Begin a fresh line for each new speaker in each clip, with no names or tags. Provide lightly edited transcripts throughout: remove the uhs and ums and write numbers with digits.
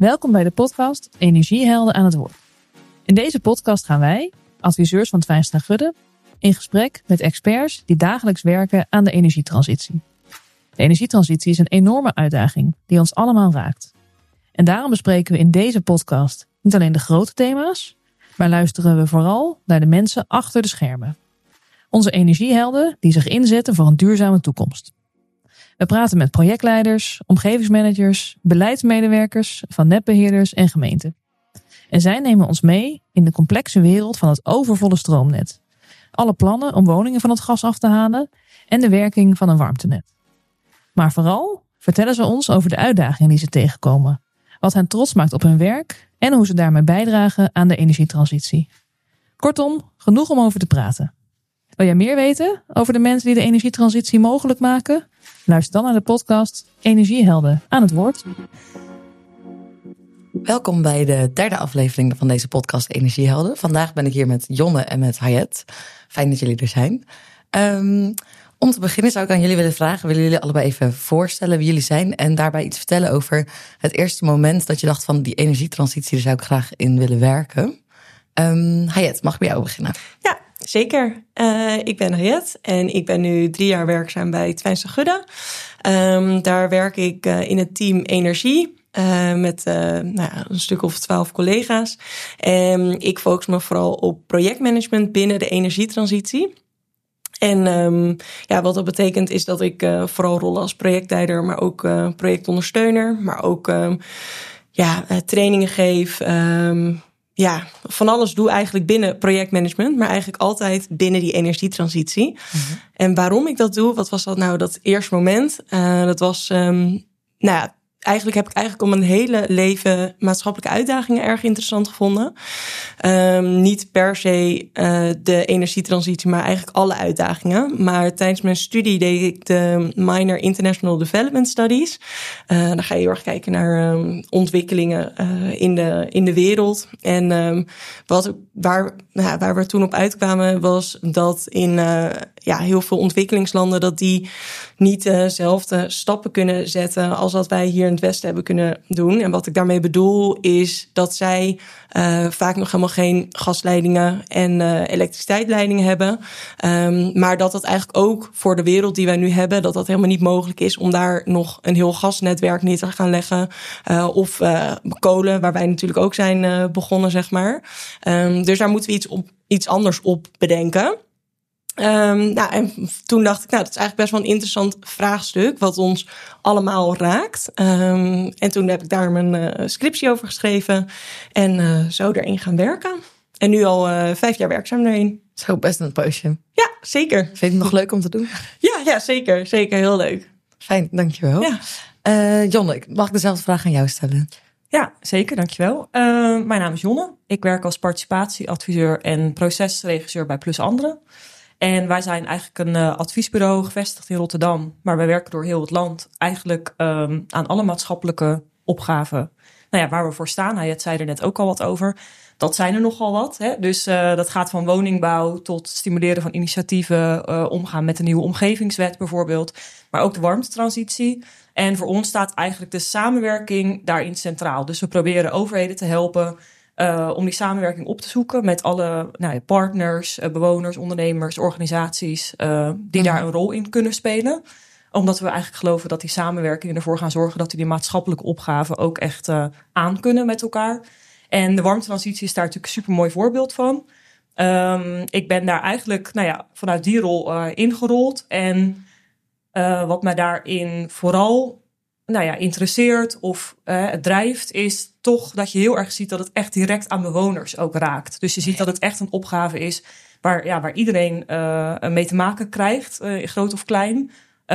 Welkom bij de podcast Energiehelden aan het woord. In deze podcast gaan wij, adviseurs van Twijnstra Gudde, in gesprek met experts die dagelijks werken aan de energietransitie. De energietransitie is een enorme uitdaging die ons allemaal raakt. En daarom bespreken we in deze podcast niet alleen de grote thema's, maar luisteren we vooral naar de mensen achter de schermen. Onze energiehelden die zich inzetten voor een duurzame toekomst. We praten met projectleiders, omgevingsmanagers, beleidsmedewerkers van netbeheerders en gemeenten. En zij nemen ons mee in de complexe wereld van het overvolle stroomnet. Alle plannen om woningen van het gas af te halen en de werking van een warmtenet. Maar vooral vertellen ze ons over de uitdagingen die ze tegenkomen, wat hen trots maakt op hun werk en hoe ze daarmee bijdragen aan de energietransitie. Kortom, genoeg om over te praten. Wil jij meer weten over de mensen die de energietransitie mogelijk maken? Luister dan naar de podcast Energiehelden aan het woord.
Welkom bij de derde aflevering van deze podcast Energiehelden. Vandaag ben ik hier met Jonne en met Hayet. Fijn dat jullie er zijn. Om te beginnen zou ik aan jullie willen vragen, willen jullie allebei even voorstellen wie jullie zijn en daarbij iets vertellen over het eerste moment dat je dacht van die energietransitie, daar zou ik graag in willen werken. Hayet, mag ik bij jou beginnen?
Ja, zeker. Ik ben Hayet en ik ben nu 3 jaar werkzaam bij Twijnstra Gudde. Daar werk ik in het team Energie. Met een stuk of 12 collega's. En ik focus me vooral op projectmanagement binnen de energietransitie. En wat dat betekent is dat ik vooral rollen als projectleider, maar ook projectondersteuner, maar ook trainingen geef. Van alles doe eigenlijk binnen projectmanagement, maar eigenlijk altijd binnen die energietransitie. Mm-hmm. En waarom ik dat doe, wat was dat nou dat eerste moment? Dat was, eigenlijk heb ik om mijn hele leven maatschappelijke uitdagingen erg interessant gevonden. Niet per se de energietransitie, maar eigenlijk alle uitdagingen. Maar tijdens mijn studie deed ik de minor International Development Studies. Dan ga je heel erg kijken naar ontwikkelingen in de wereld. En waar we toen op uitkwamen was dat in heel veel ontwikkelingslanden dat die niet dezelfde stappen kunnen zetten als dat wij hier in het Westen hebben kunnen doen. En wat ik daarmee bedoel is dat zij vaak nog helemaal geen gasleidingen en elektriciteitsleidingen hebben. Maar dat eigenlijk ook voor de wereld die wij nu hebben, dat helemaal niet mogelijk is om daar nog een heel gasnetwerk neer te gaan leggen. Of kolen, waar wij natuurlijk ook zijn begonnen, zeg maar. Dus daar moeten we iets anders op bedenken. En toen dacht ik, dat is eigenlijk best wel een interessant vraagstuk wat ons allemaal raakt. En toen heb ik daar mijn scriptie over geschreven en zo erin gaan werken. En nu al 5 jaar werkzaam erin.
Zo, best een poosje.
Ja, zeker.
Vind je het nog leuk om te doen?
Ja, zeker. Zeker, heel leuk.
Fijn, dankjewel. Ja. Jonne, mag ik dezelfde vraag aan jou stellen?
Ja, zeker, dankjewel. Mijn naam is Jonne. Ik werk als participatieadviseur en procesregisseur bij Plus Anderen. En wij zijn eigenlijk een adviesbureau gevestigd in Rotterdam. Maar wij werken door heel het land eigenlijk aan alle maatschappelijke opgaven. Waar we voor staan. Hayet zei er net ook al wat over. Dat zijn er nogal wat. Hè? Dus dat gaat van woningbouw tot stimuleren van initiatieven. Omgaan met de nieuwe omgevingswet bijvoorbeeld. Maar ook de warmtetransitie. En voor ons staat eigenlijk de samenwerking daarin centraal. Dus we proberen overheden te helpen om die samenwerking op te zoeken met alle partners, bewoners, ondernemers, organisaties die daar een rol in kunnen spelen. Omdat we eigenlijk geloven dat die samenwerking ervoor gaan zorgen dat we die maatschappelijke opgaven ook echt aan kunnen met elkaar. En de warmtetransitie is daar natuurlijk een supermooi voorbeeld van. Ik ben daar eigenlijk vanuit die rol ingerold. En wat mij daarin vooral interesseert of het drijft, is toch dat je heel erg ziet dat het echt direct aan bewoners ook raakt. Dus je ziet dat het echt een opgave is waar iedereen mee te maken krijgt, groot of klein.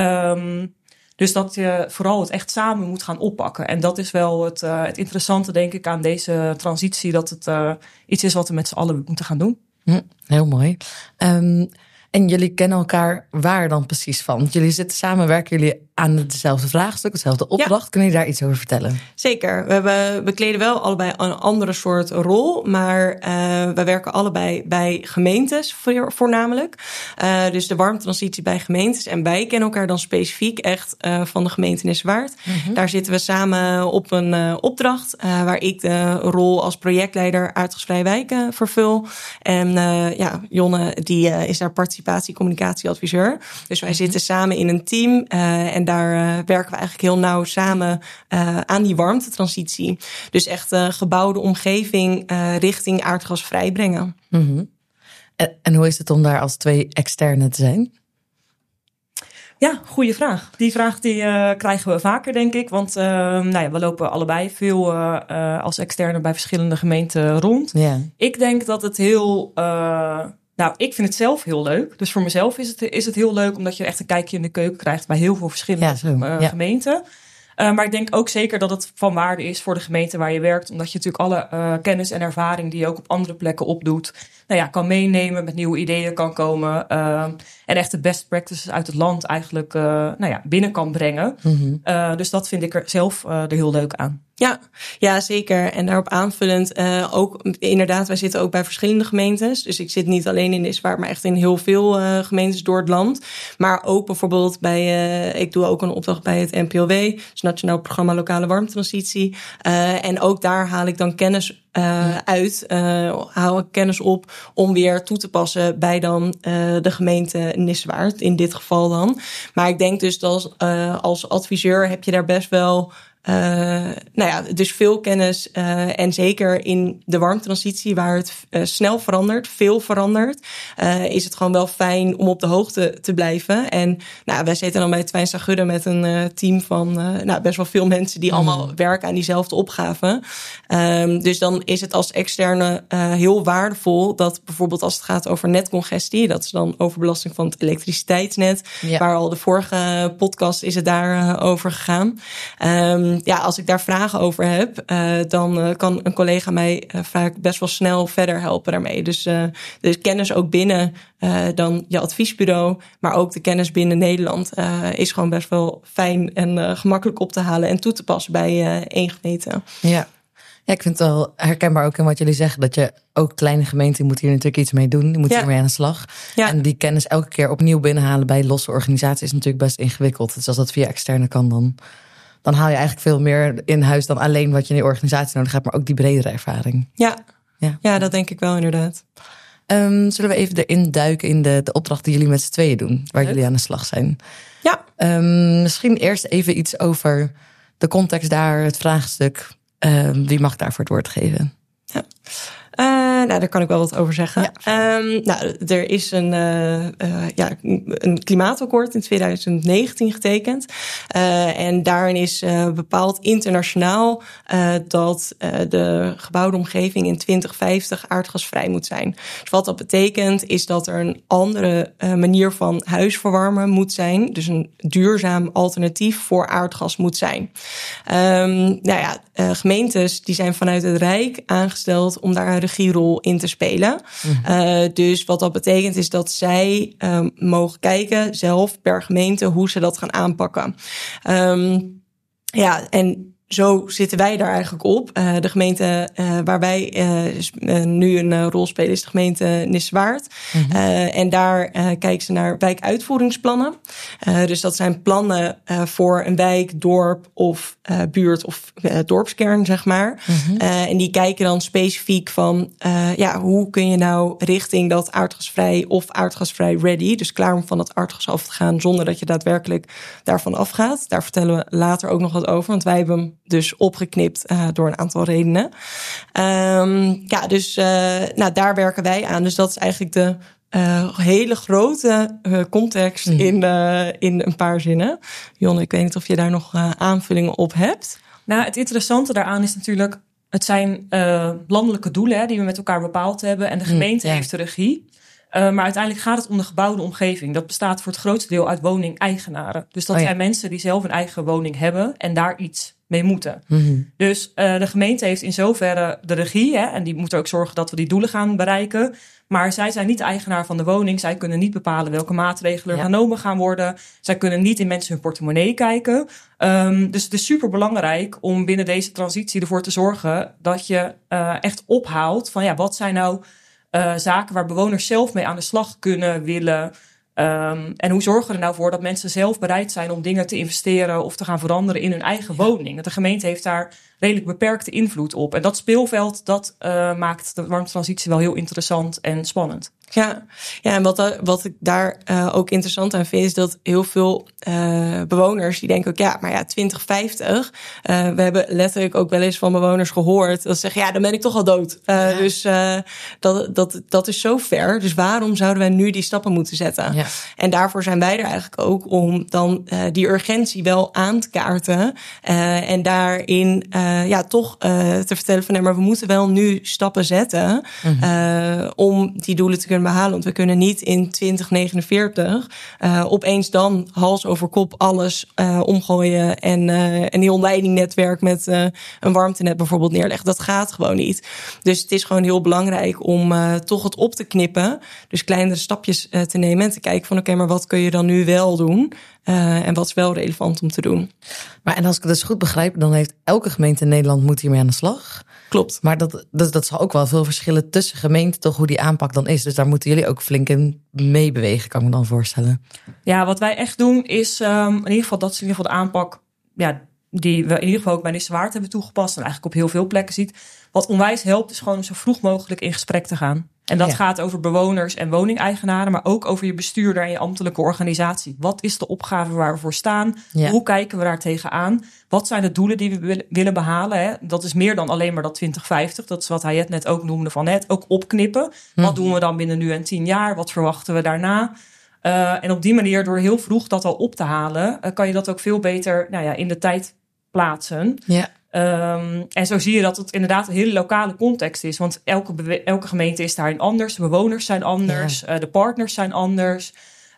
Dus dat je vooral het echt samen moet gaan oppakken. En dat is wel het interessante, denk ik, aan deze transitie, dat het iets is wat we met z'n allen moeten gaan doen.
Heel mooi. En jullie kennen elkaar waar dan precies van? Want jullie zitten samen, werken jullie aan hetzelfde vraagstuk, hetzelfde opdracht. Ja. Kunnen jullie daar iets over vertellen?
Zeker. We bekleden wel allebei een andere soort rol. Maar we werken allebei bij gemeentes voornamelijk. Dus de warmtransitie bij gemeentes. En wij kennen elkaar dan specifiek echt van de gemeente Nissewaard. Mm-hmm. Daar zitten we samen op een opdracht. Waar ik de rol als projectleider aardgasvrije wijken vervul. En Jonne die is daar participatie-communicatieadviseur. Dus wij zitten samen in een team. En daar werken we eigenlijk heel nauw samen aan die warmtetransitie. Dus echt gebouwde omgeving richting aardgasvrij brengen.
Mm-hmm. En hoe is het om daar als 2 externen te zijn?
Ja, goede vraag. Die vraag krijgen we vaker, denk ik. Want we lopen allebei veel als externe bij verschillende gemeenten rond. Yeah. Ik denk dat het heel... ik vind het zelf heel leuk. Dus voor mezelf is het heel leuk, omdat je echt een kijkje in de keuken krijgt bij heel veel verschillende gemeenten. Maar ik denk ook zeker dat het van waarde is voor de gemeente waar je werkt. Omdat je natuurlijk alle kennis en ervaring die je ook op andere plekken opdoet, kan meenemen, met nieuwe ideeën kan komen. En echt de best practices uit het land eigenlijk binnen kan brengen. Mm-hmm. Dus dat vind ik er zelf er heel leuk aan.
Ja, zeker. En daarop aanvullend ook inderdaad, wij zitten ook bij verschillende gemeentes. Dus ik zit niet alleen in Nissewaard, maar echt in heel veel gemeentes door het land. Maar ook bijvoorbeeld ik doe ook een opdracht bij het NPLW, dus Nationaal Programma Lokale Warmtransitie. En ook daar haal ik dan kennis haal ik kennis op om weer toe te passen bij dan de gemeente Nissewaard, in dit geval dan. Maar ik denk dus dat als adviseur heb je daar best wel dus veel kennis en zeker in de warmtransitie waar het snel verandert, veel verandert, is het gewoon wel fijn om op de hoogte te blijven. En wij zitten dan bij Twijnstra Gudde met een team van best wel veel mensen die allemaal werken aan diezelfde opgave. Dus dan is het als externe heel waardevol dat bijvoorbeeld als het gaat over netcongestie, dat is dan overbelasting van het elektriciteitsnet, waar al de vorige podcast is het daar over gegaan. Als ik daar vragen over heb, dan kan een collega mij vaak best wel snel verder helpen daarmee. Dus kennis ook binnen dan je adviesbureau, maar ook de kennis binnen Nederland is gewoon best wel fijn en gemakkelijk op te halen en toe te passen bij één gemeente.
Ja, ik vind het wel herkenbaar ook in wat jullie zeggen, dat je ook kleine gemeenten moet hier natuurlijk iets mee doen. Die moeten hiermee aan de slag. Ja. En die kennis elke keer opnieuw binnenhalen bij losse organisaties is natuurlijk best ingewikkeld. Dus als dat via externe kan, dan haal je eigenlijk veel meer in huis dan alleen wat je in die organisatie nodig hebt, maar ook die bredere ervaring.
Ja, dat denk ik wel inderdaad.
Zullen we even erin duiken in de opdracht die jullie met z'n tweeën doen, waar jullie aan de slag zijn?
Ja.
Misschien eerst even iets over de context daar, het vraagstuk. Wie mag daarvoor het woord geven?
Ja. Daar kan ik wel wat over zeggen. Ja. Er is een klimaatakkoord in 2019 getekend. En daarin is bepaald internationaal dat de gebouwde omgeving in 2050 aardgasvrij moet zijn. Dus wat dat betekent is dat er een andere manier van huisverwarmen moet zijn. Dus een duurzaam alternatief voor aardgas moet zijn. Gemeentes die zijn vanuit het Rijk aangesteld om daar een regierol in te spelen. Mm-hmm. Dus wat dat betekent is dat zij mogen kijken zelf per gemeente hoe ze dat gaan aanpakken. En zo zitten wij daar eigenlijk op. De gemeente waar wij nu een rol spelen is de gemeente Nissewaard. Mm-hmm. En daar kijken ze naar wijkuitvoeringsplannen. Dus dat zijn plannen voor een wijk, dorp of buurt of dorpskern, zeg maar. Mm-hmm. En die kijken dan specifiek van hoe kun je nou richting dat aardgasvrij of aardgasvrij ready, dus klaar om van het aardgas af te gaan zonder dat je daadwerkelijk daarvan afgaat. Daar vertellen we later ook nog wat over, want wij hebben hem dus opgeknipt door een aantal redenen. Daar werken wij aan. Dus dat is eigenlijk de hele grote context in een paar zinnen. Jonne, ik weet niet of je daar nog aanvullingen op hebt.
Nou, het interessante daaraan is natuurlijk, het zijn landelijke doelen die we met elkaar bepaald hebben en de gemeente heeft de regie. Maar uiteindelijk gaat het om de gebouwde omgeving. Dat bestaat voor het grootste deel uit woningeigenaren. Dus dat zijn mensen die zelf een eigen woning hebben en daar iets mee moeten.
Mm-hmm.
Dus de gemeente heeft in zoverre de regie. Hè, en die moet ook zorgen dat we die doelen gaan bereiken. Maar zij zijn niet de eigenaar van de woning. Zij kunnen niet bepalen welke maatregelen genomen gaan worden. Zij kunnen niet in mensen hun portemonnee kijken. Dus het is super belangrijk om binnen deze transitie ervoor te zorgen dat je echt ophaalt van wat zijn nou zaken waar bewoners zelf mee aan de slag kunnen, willen. En hoe zorgen we er nou voor dat mensen zelf bereid zijn om dingen te investeren of te gaan veranderen in hun eigen woning? De gemeente heeft daar redelijk beperkte invloed op. En dat speelveld, dat maakt de warmtetransitie wel heel interessant en spannend.
Ja, en wat ik daar ook interessant aan vind, is dat heel veel bewoners die denken ook, maar 2050. We hebben letterlijk ook wel eens van bewoners gehoord dat ze zeggen, dan ben ik toch al dood. Dus dat is zo ver. Dus waarom zouden wij nu die stappen moeten zetten? Ja. En daarvoor zijn wij er eigenlijk ook om dan die urgentie wel aan te kaarten. En daarin toch te vertellen van, maar we moeten wel nu stappen zetten om die doelen te kunnen behalen. Want we kunnen niet in 2049 opeens dan hals over kop alles omgooien en een heel leidingnetwerk met een warmtenet bijvoorbeeld neerleggen. Dat gaat gewoon niet. Dus het is gewoon heel belangrijk om toch het op te knippen. Dus kleinere stapjes te nemen en te kijken van oké, maar wat kun je dan nu wel doen? En wat is wel relevant om te doen.
Maar en als ik het dus goed begrijp, dan heeft elke gemeente in Nederland moet hiermee aan de slag.
Klopt.
Maar dat zal ook wel veel verschillen tussen gemeenten, toch, hoe die aanpak dan is. Dus daar moeten jullie ook flink in meebewegen, kan ik me dan voorstellen.
Ja, wat wij echt doen is in ieder geval, dat is in ieder geval de aanpak die we in ieder geval ook bij Nisse Waard hebben toegepast en eigenlijk op heel veel plekken ziet. Wat onwijs helpt is gewoon zo vroeg mogelijk in gesprek te gaan. En dat gaat over bewoners en woningeigenaren, maar ook over je bestuurder en je ambtelijke organisatie. Wat is de opgave waar we voor staan? Ja. Hoe kijken we daar tegenaan? Wat zijn de doelen die we willen behalen? Hè? Dat is meer dan alleen maar dat 2050. Dat is wat Hayet net ook noemde van net. Ook opknippen. Wat doen we dan binnen nu en 10 jaar? Wat verwachten we daarna? En op die manier, door heel vroeg dat al op te halen, kan je dat ook veel beter in de tijd plaatsen. Ja. En zo zie je dat het inderdaad een hele lokale context is. Want elke gemeente is daarin anders. De bewoners zijn anders. Ja. De partners zijn anders.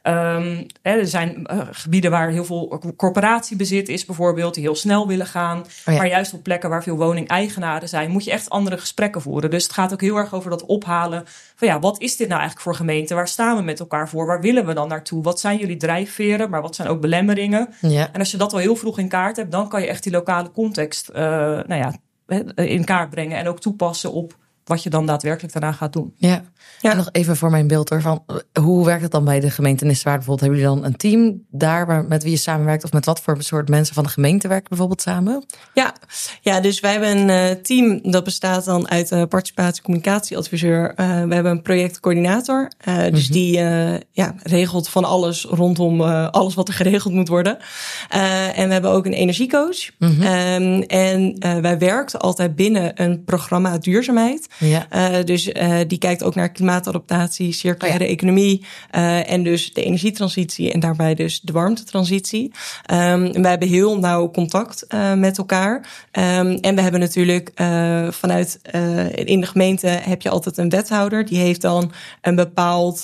Er zijn gebieden waar heel veel corporatiebezit is bijvoorbeeld, die heel snel willen gaan. Maar juist op plekken waar veel woningeigenaren zijn, moet je echt andere gesprekken voeren. Dus het gaat ook heel erg over dat ophalen van wat is dit nou eigenlijk voor gemeente? Waar staan we met elkaar voor? Waar willen we dan naartoe? Wat zijn jullie drijfveren? Maar wat zijn ook belemmeringen? Ja. En als je dat al heel vroeg in kaart hebt, dan kan je echt die lokale context in kaart brengen en ook toepassen op wat je dan daadwerkelijk daarna gaat doen.
Ja. En nog even voor mijn beeld van hoe werkt het dan bij de gemeente Nisse Waard bijvoorbeeld? Hebben jullie dan een team daar met wie je samenwerkt? Of met wat voor soort mensen van de gemeente werken bijvoorbeeld samen?
Ja, dus wij hebben een team dat bestaat dan uit een participatie- communicatieadviseur. We hebben een projectcoördinator. Dus die regelt van alles rondom alles wat er geregeld moet worden. En we hebben ook een energiecoach. En wij werken altijd binnen een programma duurzaamheid. Ja. Dus die kijkt ook naar klimaatadaptatie, circulaire economie en dus de energietransitie en daarbij dus de warmtetransitie. Wij hebben heel nauw contact met elkaar. En we hebben natuurlijk vanuit in de gemeente heb je altijd een wethouder. Die heeft dan een bepaald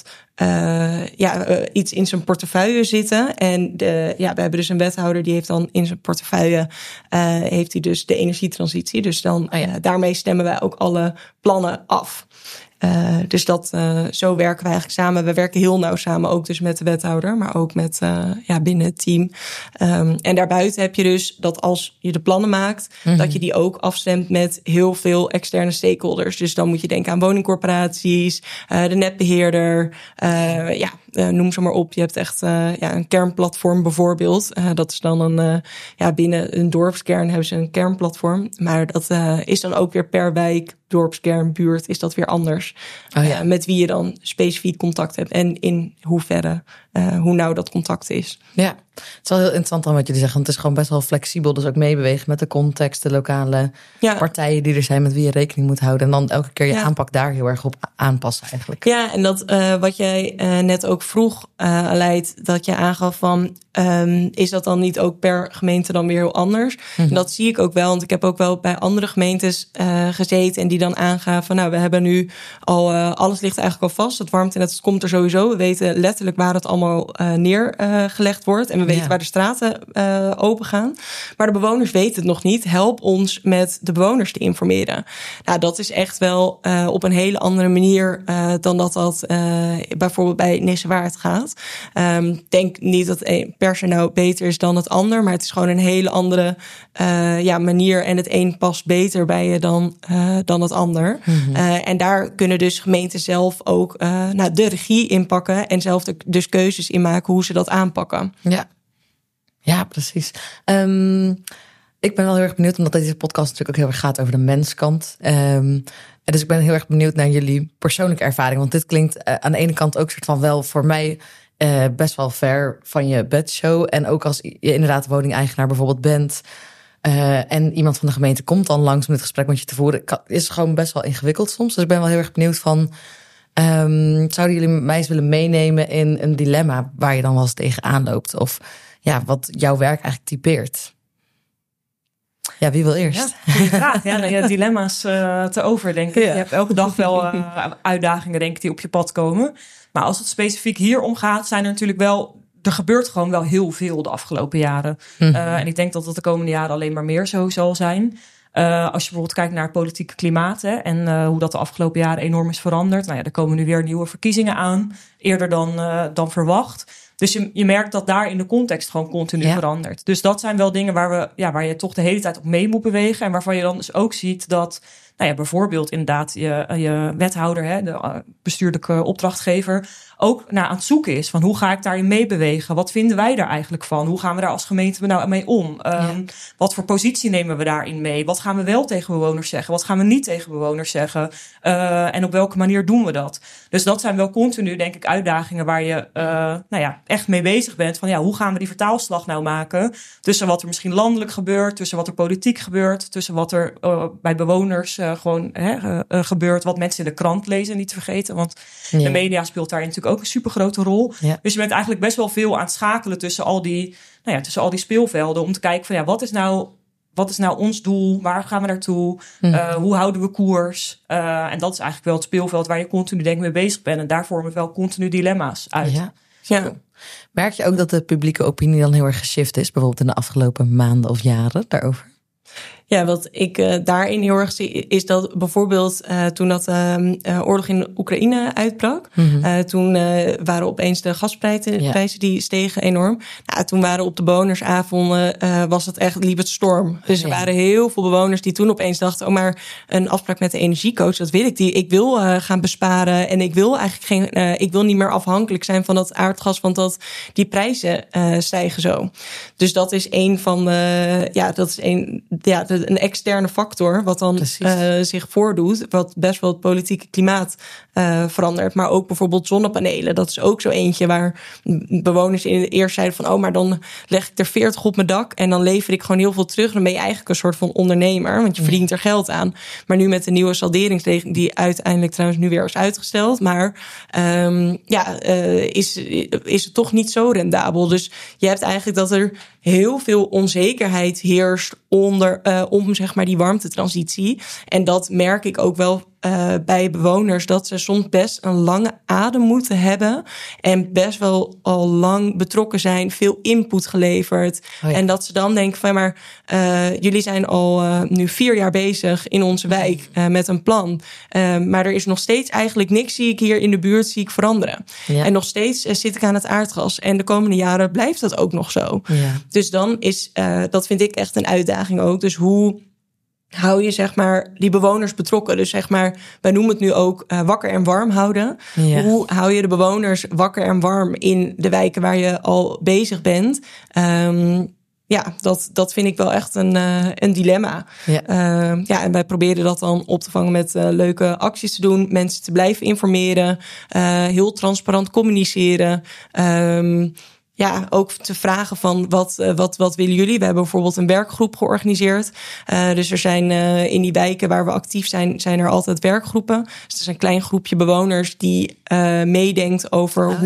iets in zijn portefeuille zitten. En we hebben dus een wethouder die heeft dan in zijn portefeuille heeft hij dus de energietransitie. Dus dan daarmee stemmen wij ook alle plannen af. Dus zo werken we eigenlijk samen. We werken heel nauw samen, ook dus met de wethouder, maar ook met binnen het team. En daarbuiten heb je dus dat als je de plannen maakt, dat je die ook afstemt met heel veel externe stakeholders. Dus dan moet je denken aan woningcorporaties, de netbeheerder, noem ze maar op. Je hebt echt een kernplatform bijvoorbeeld. Dat is dan binnen een dorpskern hebben ze een kernplatform. Maar dat is dan ook weer per wijk, dorpskern, buurt, is dat weer anders. Met wie je dan specifiek contact hebt en in hoeverre, hoe nauw dat contact is.
Ja. Het is wel heel interessant dan wat jullie zeggen. Want het is gewoon best wel flexibel. Dus ook meebewegen met de context, de lokale partijen die er zijn met wie je rekening moet houden. En dan elke keer je aanpak daar heel erg op aanpassen eigenlijk.
Ja, en dat wat jij net ook vroeg, Aleid, dat je aangaf van, is dat dan niet ook per gemeente dan weer heel anders? En dat zie ik ook wel, want ik heb ook wel bij andere gemeentes gezeten en die dan aangaven, nou, we hebben nu al, alles ligt eigenlijk al vast. Het warmtenet, het komt er sowieso. We weten letterlijk waar het allemaal neergelegd wordt. En we weten waar de straten open gaan. Maar de bewoners weten het nog niet. Help ons met de bewoners te informeren. Nou, dat is echt wel op een hele andere manier dan dat bijvoorbeeld bij Nissewaard gaat. Ik denk niet dat per se nou beter is dan het ander. Maar het is gewoon een hele andere manier. En het een past beter bij je dan het ander. En daar kunnen dus gemeenten zelf ook de regie inpakken. En zelf dus keuzes in maken hoe ze dat aanpakken.
Ja, precies. Ik ben wel heel erg benieuwd, omdat deze podcast natuurlijk ook heel erg gaat over de menskant. En dus ik ben heel erg benieuwd naar jullie persoonlijke ervaring. Want dit klinkt aan de ene kant ook soort van wel voor mij best wel ver van je bedshow. En ook als je inderdaad woningeigenaar bijvoorbeeld bent. En iemand van de gemeente komt dan langs om dit gesprek met je te voeren. Is het gewoon best wel ingewikkeld soms. Dus ik ben wel heel erg benieuwd van, zouden jullie mij eens willen meenemen in een dilemma waar je dan wel eens tegenaan loopt? Of wat jouw werk eigenlijk typeert? Ja, wie wil eerst?
Ja, goede vraag. Dilemma's te overdenken. Je hebt elke dag wel uitdagingen, denk ik, die op je pad komen. Maar als het specifiek hier om gaat, zijn er natuurlijk wel, er gebeurt gewoon wel heel veel de afgelopen jaren. En ik denk dat dat de komende jaren alleen maar meer zo zal zijn. Als je bijvoorbeeld kijkt naar het politieke klimaat en hoe dat de afgelopen jaren enorm is veranderd. Nou ja, er komen nu weer nieuwe verkiezingen aan, eerder dan verwacht. Dus je merkt dat daar in de context gewoon continu verandert. Dus dat zijn wel dingen waar je toch de hele tijd op mee moet bewegen. En waarvan je dan dus ook ziet dat, bijvoorbeeld inderdaad je wethouder, de bestuurlijke opdrachtgever, ook aan het zoeken is van hoe ga ik daarin meebewegen? Wat vinden wij daar eigenlijk van? Hoe gaan we daar als gemeente nou mee om? Wat voor positie nemen we daarin mee? Wat gaan we wel tegen bewoners zeggen? Wat gaan we niet tegen bewoners zeggen? En op welke manier doen we dat? Dus dat zijn wel continu, denk ik, uitdagingen waar je echt mee bezig bent. Van hoe gaan we die vertaalslag nou maken? Tussen wat er misschien landelijk gebeurt, tussen wat er politiek gebeurt, tussen wat er bij bewoners gebeurt, wat mensen in de krant lezen, niet te vergeten. Want de media speelt daar natuurlijk ook een supergrote rol. Ja. Dus je bent eigenlijk best wel veel aan het schakelen tussen al die speelvelden om te kijken van wat is nou ons doel? Waar gaan we naartoe? Hoe houden we koers? En dat is eigenlijk wel het speelveld waar je continu denk ik mee bezig bent. En daar vormen wel continu dilemma's uit.
Ja. Merk je ook dat de publieke opinie dan heel erg geshift is? Bijvoorbeeld in de afgelopen maanden of jaren daarover?
Ja, wat ik daarin heel erg zie, is dat bijvoorbeeld toen dat oorlog in Oekraïne uitbrak, toen waren opeens de gasprijzen die stegen enorm. Nou, toen waren op de bewonersavonden liep het storm. Dus er waren heel veel bewoners die toen opeens dachten, maar een afspraak met de energiecoach, dat wil ik. Ik wil gaan besparen en ik wil eigenlijk ik wil niet meer afhankelijk zijn van dat aardgas, want die prijzen stijgen zo. Dus dat is een externe factor wat dan zich voordoet, wat best wel het politieke klimaat verandert. Maar ook bijvoorbeeld zonnepanelen. Dat is ook zo eentje waar bewoners in het eerst zeiden van, maar dan leg ik er 40 op mijn dak en dan lever ik gewoon heel veel terug. Dan ben je eigenlijk een soort van ondernemer, want je verdient er geld aan. Maar nu met de nieuwe salderingsregeling, die uiteindelijk trouwens nu weer is uitgesteld, maar is het toch niet zo rendabel. Dus je hebt eigenlijk dat er heel veel onzekerheid heerst om zeg maar die warmtetransitie. En dat merk ik ook wel bij bewoners, dat ze soms best een lange adem moeten hebben en best wel al lang betrokken zijn, veel input geleverd. En dat ze dan denken van, maar jullie zijn al nu 4 jaar bezig in onze wijk met een plan. Maar er is nog steeds eigenlijk niks, zie ik hier in de buurt, zie ik veranderen. Ja. En nog steeds zit ik aan het aardgas. En de komende jaren blijft dat ook nog zo. Ja. Dus dan is, dat vind ik echt een uitdaging ook. Dus hoe hou je zeg maar die bewoners betrokken? Dus zeg maar, wij noemen het nu ook wakker en warm houden. Ja. Hoe hou je de bewoners wakker en warm in de wijken waar je al bezig bent? Dat vind ik wel echt een dilemma. Ja. En wij proberen dat dan op te vangen met leuke acties te doen. Mensen te blijven informeren. Heel transparant communiceren. ook te vragen van wat willen jullie? We hebben bijvoorbeeld een werkgroep georganiseerd. Dus er zijn in die wijken waar we actief zijn er altijd werkgroepen. Dus er is een klein groepje bewoners die meedenkt over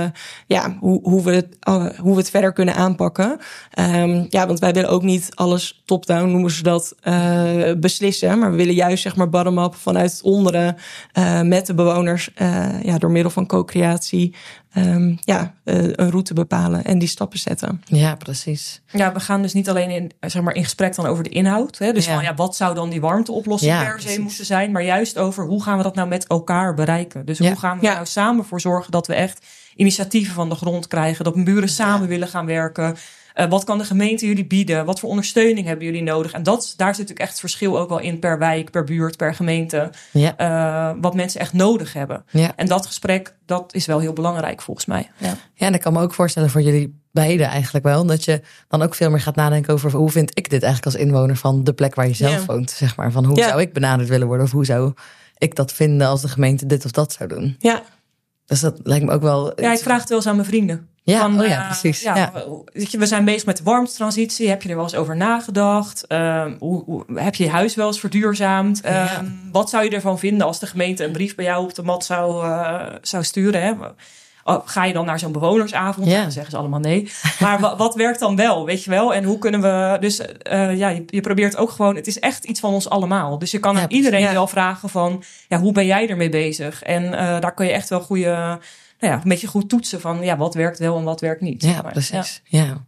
hoe we het verder kunnen aanpakken. Want wij willen ook niet alles top-down, noemen ze dat, beslissen. Maar we willen juist zeg maar bottom-up vanuit het onderen met de bewoners door middel van co-creatie een route bepalen en die stappen zetten.
Ja, precies.
Ja, we gaan dus niet alleen in gesprek dan over de inhoud. Hè? Dus van wat zou dan die warmteoplossing per se moeten zijn, maar juist over hoe gaan we dat nou met elkaar bereiken. Dus hoe gaan we nou samen voor zorgen dat we echt initiatieven van de grond krijgen, dat buren samen willen gaan werken. Wat kan de gemeente jullie bieden? Wat voor ondersteuning hebben jullie nodig? En daar zit natuurlijk echt het verschil ook wel in per wijk, per buurt, per gemeente. Ja. Wat mensen echt nodig hebben. Ja. En dat gesprek, dat is wel heel belangrijk volgens mij. Ja,
en ik kan me ook voorstellen voor jullie beiden eigenlijk wel. Dat je dan ook veel meer gaat nadenken over hoe vind ik dit eigenlijk als inwoner van de plek waar je zelf woont. Zeg maar. Van hoe zou ik benaderd willen worden? Of hoe zou ik dat vinden als de gemeente dit of dat zou doen? Ja. Dus dat lijkt me ook wel...
Ja, ik vraag het wel eens aan mijn vrienden.
Ja, precies.
We zijn bezig met de warmtetransitie. Heb je er wel eens over nagedacht? Heb je je huis wel eens verduurzaamd? Wat zou je ervan vinden als de gemeente een brief bij jou op de mat zou sturen? Hè? Ga je dan naar zo'n bewonersavond? Ja. Dan zeggen ze allemaal nee. Maar wat werkt dan wel, weet je wel? En hoe kunnen we... Dus je probeert ook gewoon... Het is echt iets van ons allemaal. Dus je kan aan iedereen wel vragen van... hoe ben jij ermee bezig? En daar kun je echt wel goede... een beetje goed toetsen van wat werkt wel en wat werkt niet.
Ja, precies. Ja.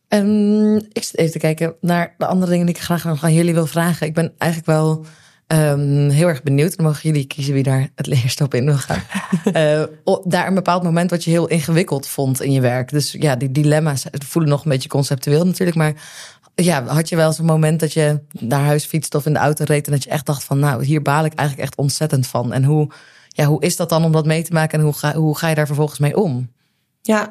Ik zit even te kijken naar de andere dingen die ik graag nog aan jullie wil vragen. Ik ben eigenlijk wel heel erg benieuwd. Dan mogen jullie kiezen wie daar het eerst op in wil gaan. Daar een bepaald moment wat je heel ingewikkeld vond in je werk. Dus die dilemma's voelen nog een beetje conceptueel natuurlijk. Maar had je wel eens een moment dat je naar huis fietst of in de auto reed en dat je echt dacht van hier baal ik eigenlijk echt ontzettend van. En hoe is dat dan om dat mee te maken en hoe ga je daar vervolgens mee om?
Ja,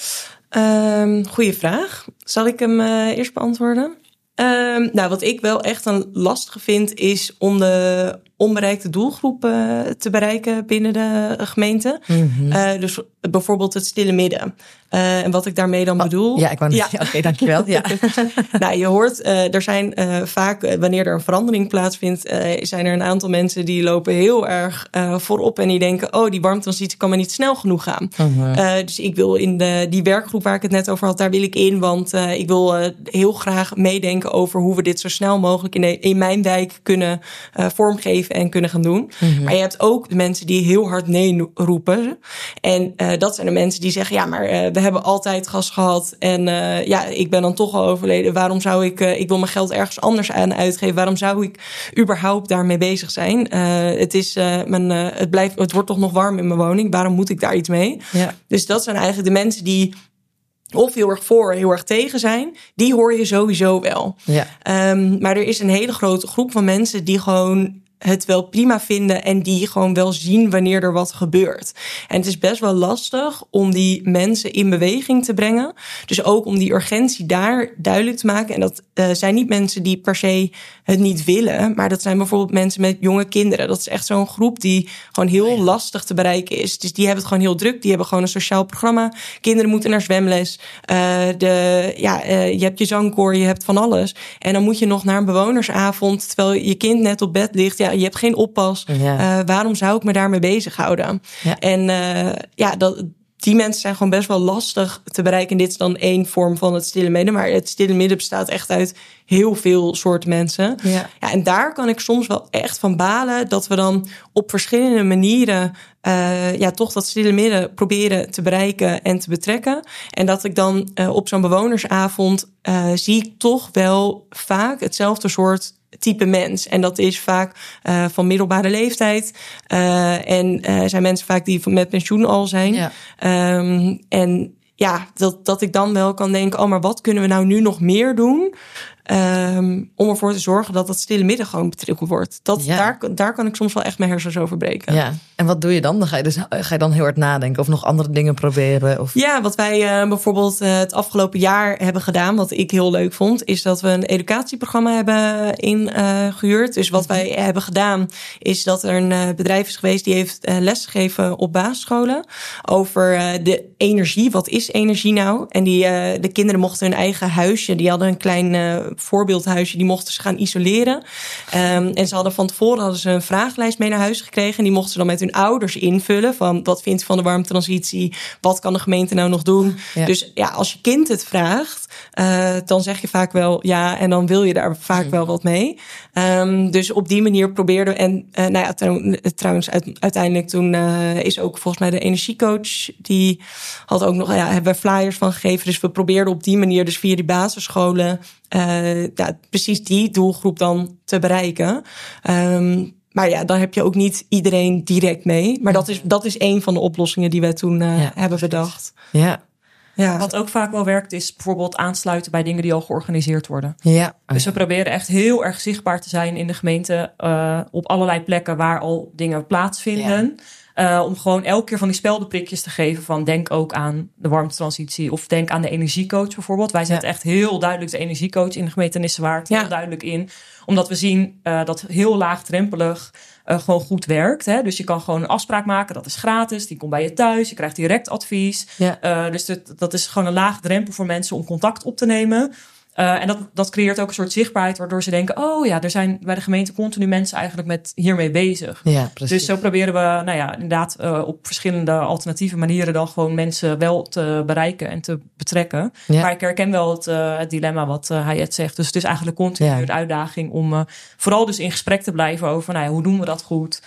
goeie vraag. Zal ik hem eerst beantwoorden? Wat ik wel echt een lastige vind is om de onbereikte doelgroep te bereiken binnen de gemeente. Mm-hmm. Dus bijvoorbeeld het stille midden. En wat ik daarmee dan bedoel...
Ja, ik wou niet... Oké, dankjewel. Ja.
Je hoort, er zijn vaak, wanneer er een verandering plaatsvindt... zijn er een aantal mensen die lopen heel erg voorop... en die denken, die warmtetransitie kan maar niet snel genoeg gaan. Uh-huh. Dus ik wil in die werkgroep waar ik het net over had... daar wil ik in, want ik wil heel graag meedenken... over hoe we dit zo snel mogelijk in mijn wijk kunnen vormgeven... en kunnen gaan doen. Mm-hmm. Maar je hebt ook de mensen die heel hard nee roepen. En dat zijn de mensen die zeggen... maar we hebben altijd gas gehad... en ik ben dan toch al overleden. Waarom zou ik wil mijn geld ergens anders aan uitgeven. Waarom zou ik überhaupt daarmee bezig zijn? Het wordt toch nog warm in mijn woning. Waarom moet ik daar iets mee? Ja. Dus dat zijn eigenlijk de mensen die... of heel erg voor, heel erg tegen zijn, die hoor je sowieso wel. Ja. Maar er is een hele grote groep van mensen die gewoon het wel prima vinden en die gewoon wel zien wanneer er wat gebeurt. En het is best wel lastig om die mensen in beweging te brengen. Dus ook om die urgentie daar duidelijk te maken. En dat zijn niet mensen die per se het niet willen, maar dat zijn bijvoorbeeld mensen met jonge kinderen. Dat is echt zo'n groep die gewoon heel lastig te bereiken is. Dus die hebben het gewoon heel druk. Die hebben gewoon een sociaal programma. Kinderen moeten naar zwemles. Je hebt je zangkoor, je hebt van alles. En dan moet je nog naar een bewonersavond, terwijl je kind net op bed ligt. Je hebt geen oppas. Ja. Waarom zou ik me daarmee bezighouden? Ja. En die mensen zijn gewoon best wel lastig te bereiken. En dit is dan één vorm van het stille midden. Maar het stille midden bestaat echt uit heel veel soorten mensen. Ja. En daar kan ik soms wel echt van balen... dat we dan op verschillende manieren... toch dat stille midden proberen te bereiken en te betrekken. En dat ik dan op zo'n bewonersavond... zie ik toch wel vaak hetzelfde soort... type mens. En dat is vaak van middelbare leeftijd. En zijn mensen vaak die met pensioen al zijn. Ja. Dat ik dan wel kan denken... maar wat kunnen we nou nu nog meer doen... om ervoor te zorgen dat dat stille midden gewoon betrokken wordt. Daar kan ik soms wel echt mijn hersens over breken.
Ja. En wat doe je dan? Ga je dan heel hard nadenken of nog andere dingen proberen? Of...
Ja, wat wij bijvoorbeeld het afgelopen jaar hebben gedaan, wat ik heel leuk vond, is dat we een educatieprogramma hebben ingehuurd. Dus wat wij hebben gedaan, is dat er een bedrijf is geweest die heeft lesgegeven op basisscholen over de energie. Wat is energie nou? En de kinderen mochten hun eigen huisje, die hadden een klein voorbeeldhuisje, die mochten ze gaan isoleren. En ze hadden van tevoren een vragenlijst mee naar huis gekregen. En die mochten ze dan met hun ouders invullen. Van wat vindt u van de warmtransitie? Wat kan de gemeente nou nog doen? Ja. Dus ja, als je kind het vraagt, dan zeg je vaak wel ja. En dan wil je daar vaak wel wat mee. Dus op die manier probeerden we. En trouwens, uiteindelijk toen is ook volgens mij de energiecoach, die had ook nog, hebben we flyers van gegeven. Dus we probeerden op die manier, dus via die basisscholen, precies die doelgroep dan te bereiken. Maar ja, dan heb je ook niet iedereen direct mee. Maar dat is een van de oplossingen die wij toen hebben bedacht.
Ja.
Ja. Wat ook vaak wel werkt, is bijvoorbeeld aansluiten bij dingen die al georganiseerd worden.
Ja.
Dus we proberen echt heel erg zichtbaar te zijn in de gemeente op allerlei plekken waar al dingen plaatsvinden. Ja. Om gewoon elke keer van die speldenprikjes te geven van denk ook aan de warmtetransitie of denk aan de energiecoach bijvoorbeeld. Wij zetten echt heel duidelijk de energiecoach in de gemeente Nissewaard heel duidelijk in. Omdat we zien dat heel laagdrempelig gewoon goed werkt. Hè? Dus je kan gewoon een afspraak maken, dat is gratis. Die komt bij je thuis, je krijgt direct advies. Ja. Dus dat is gewoon een laag drempel voor mensen om contact op te nemen. En dat creëert ook een soort zichtbaarheid, waardoor ze denken, oh ja, er zijn bij de gemeente continu mensen eigenlijk hiermee bezig. Ja, precies. Dus zo proberen we, inderdaad op verschillende alternatieve manieren dan gewoon mensen wel te bereiken en te betrekken. Ja. Maar ik herken wel het dilemma wat Hayet zegt. Dus het is eigenlijk continu een uitdaging om vooral dus in gesprek te blijven over, hoe doen we dat goed?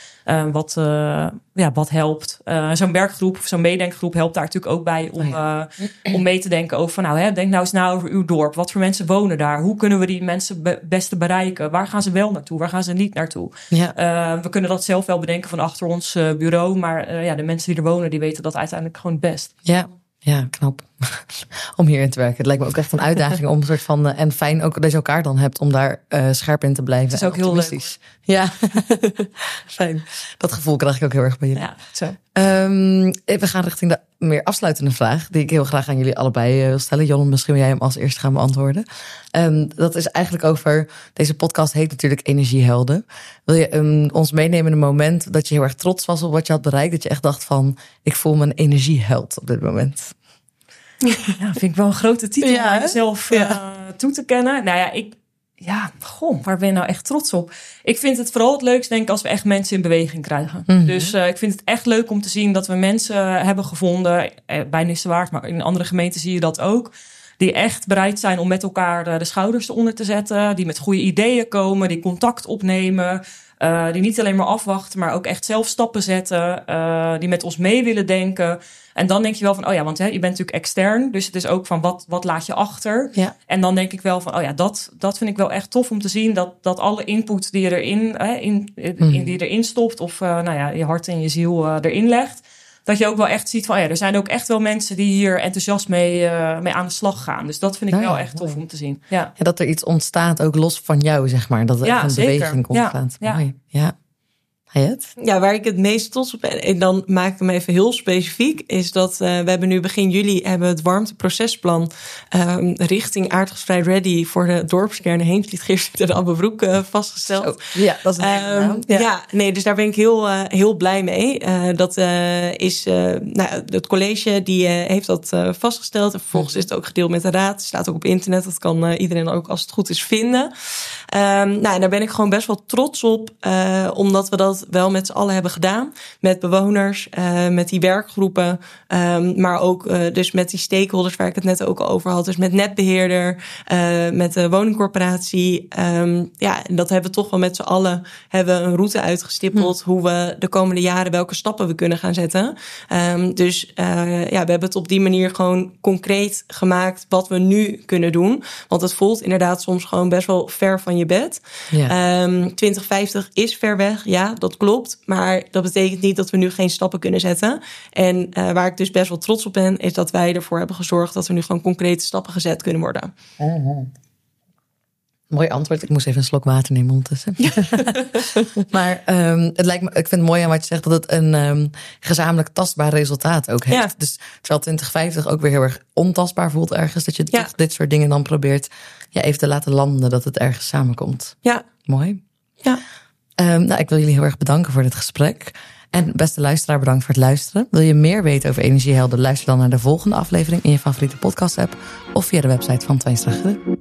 Wat helpt? Zo'n werkgroep of zo'n meedenkgroep helpt daar natuurlijk ook bij om mee te denken over denk nou eens over uw dorp. Wat voor mensen wonen daar? Hoe kunnen we die mensen beste bereiken? Waar gaan ze wel naartoe? Waar gaan ze niet naartoe? Ja. We kunnen dat zelf wel bedenken van achter ons bureau, maar de mensen die er wonen, die weten dat uiteindelijk gewoon het best.
Ja, knap. Om hierin te werken. Het lijkt me ook echt een uitdaging om een soort van... En fijn ook dat je elkaar dan hebt om daar scherp in te blijven.
Dat is ook heel leuk.
Ja, fijn. Dat gevoel krijg ik ook heel erg bij jullie.
Ja, zo.
We gaan richting de meer afsluitende vraag, die ik heel graag aan jullie allebei wil stellen. Jon, misschien wil jij hem als eerste gaan beantwoorden. Dat is eigenlijk over... Deze podcast heet natuurlijk Energiehelden. Wil je ons meenemen in een moment dat je heel erg trots was op wat je had bereikt? Dat je echt dacht van, ik voel me een energieheld op dit moment.
Ja, vind ik wel een grote titel om jezelf toe te kennen. Waar ben je nou echt trots op? Ik vind het vooral het leukst, denk ik, als we echt mensen in beweging krijgen. Mm-hmm. Dus ik vind het echt leuk om te zien dat we mensen hebben gevonden, bij Nissewaard, maar in andere gemeenten zie je dat ook, die echt bereid zijn om met elkaar de schouders eronder te zetten, die met goede ideeën komen, die contact opnemen, die niet alleen maar afwachten, maar ook echt zelf stappen zetten, die met ons mee willen denken. En dan denk je wel van, want je bent natuurlijk extern. Dus het is ook van, wat laat je achter? Ja. En dan denk ik wel van, dat vind ik wel echt tof om te zien. Dat alle input die je die je erin stopt, of je hart en je ziel erin legt, dat je ook wel echt ziet van, er zijn ook echt wel mensen die hier enthousiast mee aan de slag gaan. Dus dat vind ik wel echt tof om te zien. Ja.
Ja, dat er iets ontstaat, ook los van jou, zeg maar. Dat er echt een beweging ontstaat. Ja. Hayet?
Ja, waar ik het meest trots op ben, en dan maak ik hem even heel specifiek, is dat we hebben nu begin juli het warmteprocesplan richting aardgasvrij ready voor de dorpskern Heemsvliet, Geersvliet en Abbebroek vastgesteld.
Ja, dat is een
dus daar ben ik heel blij mee. Dat is het college die heeft dat vastgesteld en vervolgens is het ook gedeeld met de raad. Het staat ook op internet, dat kan iedereen ook als het goed is vinden. En daar ben ik gewoon best wel trots op, omdat we dat wel met z'n allen hebben gedaan. Met bewoners, met die werkgroepen, maar ook dus met die stakeholders waar ik het net ook over had. Dus met netbeheerder, met de woningcorporatie. En dat hebben we toch wel met z'n allen een route uitgestippeld hoe we de komende jaren welke stappen we kunnen gaan zetten. We hebben het op die manier gewoon concreet gemaakt wat we nu kunnen doen. Want het voelt inderdaad soms gewoon best wel ver van je bed. Ja. 2050 is ver weg, ja, dat klopt. Maar dat betekent niet dat we nu geen stappen kunnen zetten. En waar ik dus best wel trots op ben, is dat wij ervoor hebben gezorgd dat er nu gewoon concrete stappen gezet kunnen worden.
Mooi antwoord. Ik moest even een slok water nemen ondertussen. Maar het lijkt me, ik vind het mooi aan wat je zegt, dat het een gezamenlijk tastbaar resultaat ook heeft.
Ja.
Dus terwijl 2050 ook weer heel erg ontastbaar voelt ergens, dat je toch dit soort dingen dan probeert even te laten landen, dat het ergens samenkomt.
Ja.
Mooi.
Ja.
Ik wil jullie heel erg bedanken voor dit gesprek. En beste luisteraar, bedankt voor het luisteren. Wil je meer weten over energiehelden? Luister dan naar de volgende aflevering in je favoriete podcast app of via de website van Twijnstra Gudde.